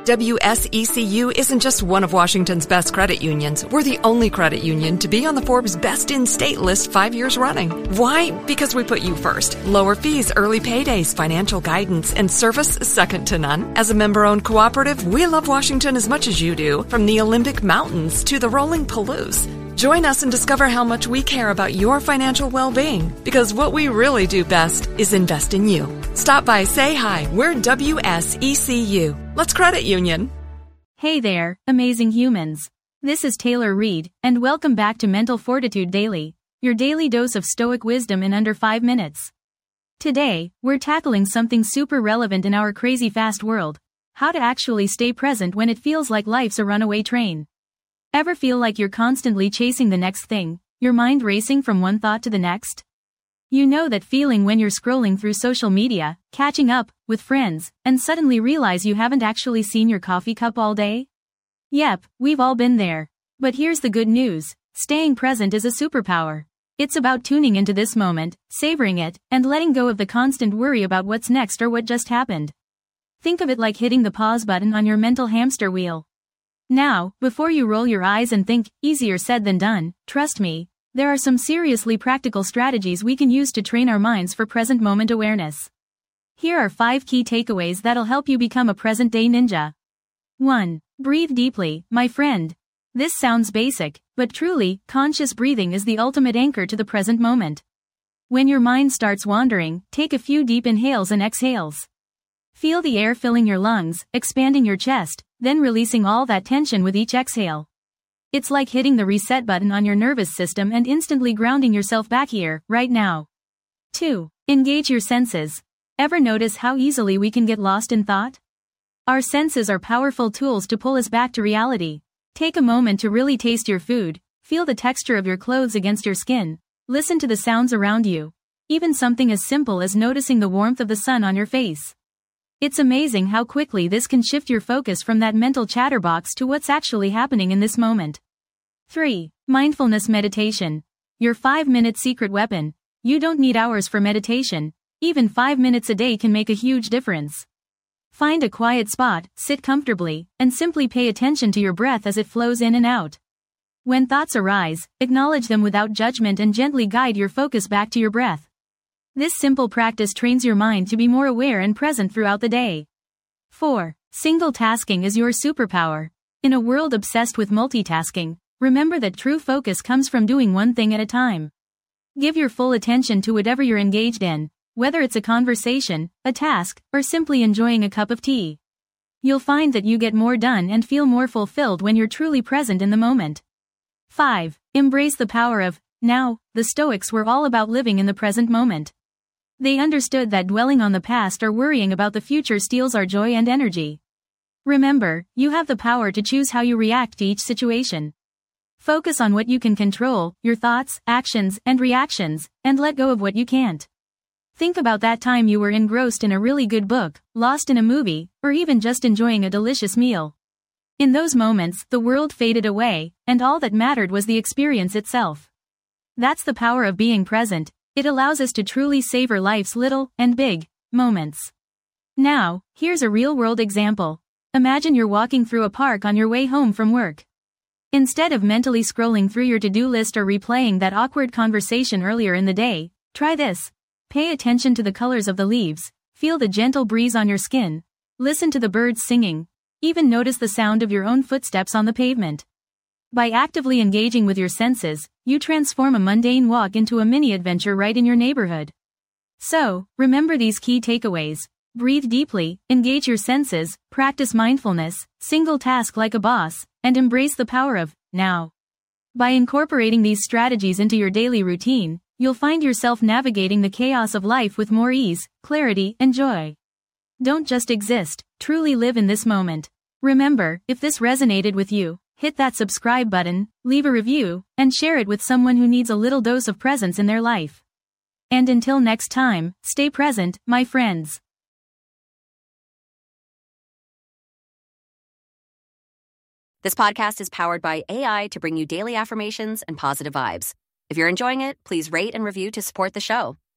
WSECU isn't just one of Washington's best credit unions. We're the only credit union to be on the Forbes Best in State list 5 years running. Why? Because we put you first. Lower fees, early paydays, financial guidance, and service second to none. As a member-owned cooperative, we love Washington as much as you do, from the Olympic Mountains to the rolling Palouse. Join us and discover how much we care about your financial well-being, because what we really do best is invest in you. Stop by, say hi. We're WSECU. Let's credit union. Hey there, amazing humans. This is Taylor Reed, and welcome back to Mental Fortitude Daily, your daily dose of stoic wisdom in under 5 minutes. Today, we're tackling something super relevant in our crazy fast world: how to actually stay present when it feels like life's a runaway train. Ever feel like you're constantly chasing the next thing, your mind racing from one thought to the next? You know that feeling when you're scrolling through social media, catching up with friends, and suddenly realize you haven't actually seen your coffee cup all day? Yep, we've all been there. But here's the good news: staying present is a superpower. It's about tuning into this moment, savoring it, and letting go of the constant worry about what's next or what just happened. Think of it like hitting the pause button on your mental hamster wheel. Now, before you roll your eyes and think, easier said than done, trust me, there are some seriously practical strategies we can use to train our minds for present moment awareness. Here are 5 key takeaways that'll help you become a present-day ninja. 1. Breathe deeply, my friend. This sounds basic, but truly, conscious breathing is the ultimate anchor to the present moment. When your mind starts wandering, take a few deep inhales and exhales. Feel the air filling your lungs, expanding your chest, then releasing all that tension with each exhale. It's like hitting the reset button on your nervous system and instantly grounding yourself back here, right now. 2. Engage your senses. Ever notice how easily we can get lost in thought? Our senses are powerful tools to pull us back to reality. Take a moment to really taste your food, feel the texture of your clothes against your skin, listen to the sounds around you. Even something as simple as noticing the warmth of the sun on your face. It's amazing how quickly this can shift your focus from that mental chatterbox to what's actually happening in this moment. 3. Mindfulness meditation. Your 5-minute secret weapon. You don't need hours for meditation. Even 5 minutes a day can make a huge difference. Find a quiet spot, sit comfortably, and simply pay attention to your breath as it flows in and out. When thoughts arise, acknowledge them without judgment and gently guide your focus back to your breath. This simple practice trains your mind to be more aware and present throughout the day. 4. Single tasking is your superpower. In a world obsessed with multitasking, remember that true focus comes from doing one thing at a time. Give your full attention to whatever you're engaged in, whether it's a conversation, a task, or simply enjoying a cup of tea. You'll find that you get more done and feel more fulfilled when you're truly present in the moment. 5. Embrace the power of now. The Stoics were all about living in the present moment. They understood that dwelling on the past or worrying about the future steals our joy and energy. Remember, you have the power to choose how you react to each situation. Focus on what you can control, your thoughts, actions, and reactions, and let go of what you can't. Think about that time you were engrossed in a really good book, lost in a movie, or even just enjoying a delicious meal. In those moments, the world faded away, and all that mattered was the experience itself. That's the power of being present. It allows us to truly savor life's little and big moments. Now, here's a real-world example. Imagine you're walking through a park on your way home from work. Instead of mentally scrolling through your to-do list or replaying that awkward conversation earlier in the day, try this. Pay attention to the colors of the leaves, feel the gentle breeze on your skin, listen to the birds singing, even notice the sound of your own footsteps on the pavement. By actively engaging with your senses, you transform a mundane walk into a mini-adventure right in your neighborhood. So, remember these key takeaways. Breathe deeply, engage your senses, practice mindfulness, single task like a boss, and embrace the power of now. By incorporating these strategies into your daily routine, you'll find yourself navigating the chaos of life with more ease, clarity, and joy. Don't just exist, truly live in this moment. Remember, if this resonated with you, hit that subscribe button, leave a review, and share it with someone who needs a little dose of presence in their life. And until next time, stay present, my friends. This podcast is powered by AI to bring you daily affirmations and positive vibes. If you're enjoying it, please rate and review to support the show.